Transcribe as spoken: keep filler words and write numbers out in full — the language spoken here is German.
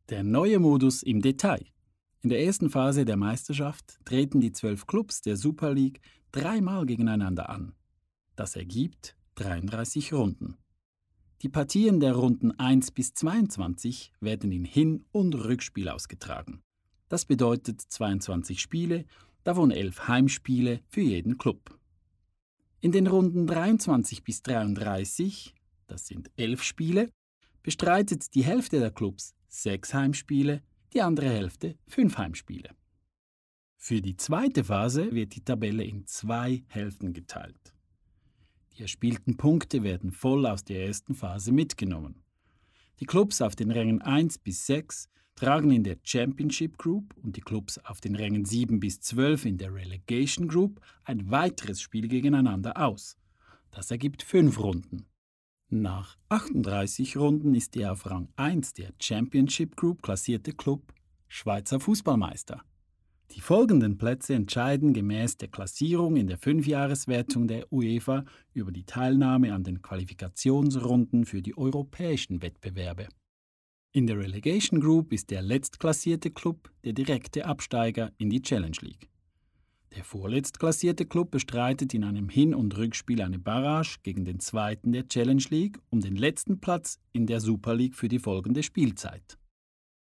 Der neue Modus im Detail. In der ersten Phase der Meisterschaft treten die zwölf Clubs der Super League dreimal gegeneinander an. Das ergibt dreiunddreißig Runden. Die Partien der Runden eins bis zweiundzwanzig werden in Hin- und Rückspiel ausgetragen. Das bedeutet zweiundzwanzig Spiele, davon elf Heimspiele für jeden Club. In den Runden dreiundzwanzig bis dreiunddreißig, das sind elf Spiele, bestreitet die Hälfte der Clubs sechs Heimspiele, die andere Hälfte fünf Heimspiele. Für die zweite Phase wird die Tabelle in zwei Hälften geteilt. Die erspielten Punkte werden voll aus der ersten Phase mitgenommen. Die Clubs auf den Rängen eins bis sechs tragen in der Championship Group und die Clubs auf den Rängen sieben bis zwölf in der Relegation Group ein weiteres Spiel gegeneinander aus. Das ergibt fünf Runden. Nach achtunddreißig Runden ist der auf Rang eins der Championship Group klassierte Club Schweizer Fußballmeister. Die folgenden Plätze entscheiden gemäß der Klassierung in der Fünfjahreswertung der UEFA über die Teilnahme an den Qualifikationsrunden für die europäischen Wettbewerbe. In der Relegation Group ist der letztklatzierte Club der direkte Absteiger in die Challenge League. Der vorletztklatzierte Club bestreitet in einem Hin- und Rückspiel eine Barrage gegen den zweiten der Challenge League um den letzten Platz in der Super League für die folgende Spielzeit.